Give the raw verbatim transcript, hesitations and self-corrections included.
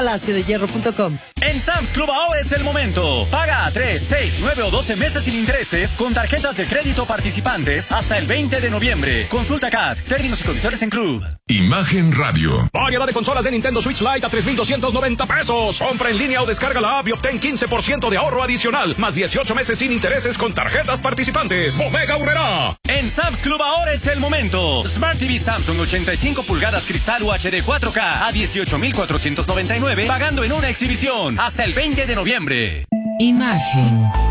palacio de hierro punto com. En Sam's Club ahora es el momento. Paga a tres, seis, nueve o doce meses sin intereses con tarjetas de crédito participantes hasta el veinte de noviembre. Consulta C A T, términos y condiciones en Club. Imagen Radio. Variedad de consolas de Nintendo Switch Lite a tres mil doscientos noventa pesos. Compra en línea o descarga la app y obtén quince por ciento de ahorro adicional, más dieciocho meses sin intereses con tarjetas participantes. Omega Urrera. En Sam's Club ahora es el momento. Smart T V Samsung ochenta y cinco pulgadas cristal U H D cuatro K a dieciocho mil cuatrocientos noventa y nueve, pagando en una exhibición hasta el veinte de noviembre. Imagen.